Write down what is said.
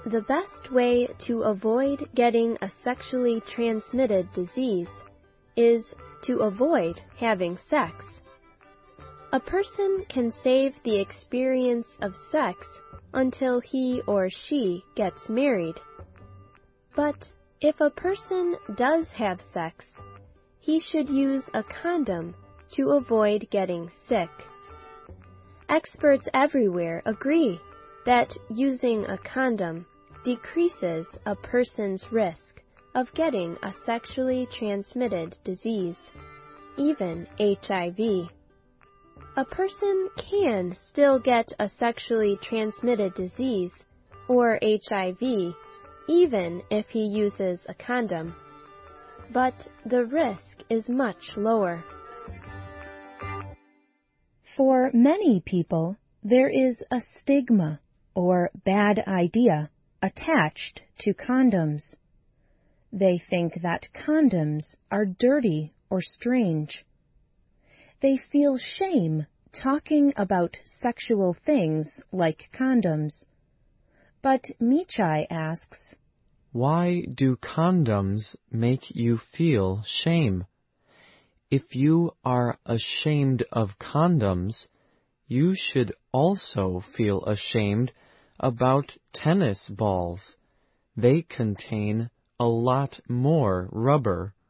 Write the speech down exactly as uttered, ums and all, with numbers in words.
The best way to avoid getting a sexually transmitted disease is to avoid having sex. A person can save the experience of sex until he or she gets married. But if a person does have sex, he should use a condom to avoid getting sick. Experts everywhere agree that using a condom decreases a person's risk of getting a sexually transmitted disease, even H I V. A person can still get a sexually transmitted disease, or H I V, even if he uses a condom, but the risk is much lower. For many people, there is a stigma or bad idea attached to condoms. They think that condoms are dirty or strange. They feel shame talking about sexual things like condoms. But Michai asks, why do condoms make you feel shame? If you are ashamed of condoms, you should also feel ashamed about tennis balls. They contain a lot more rubber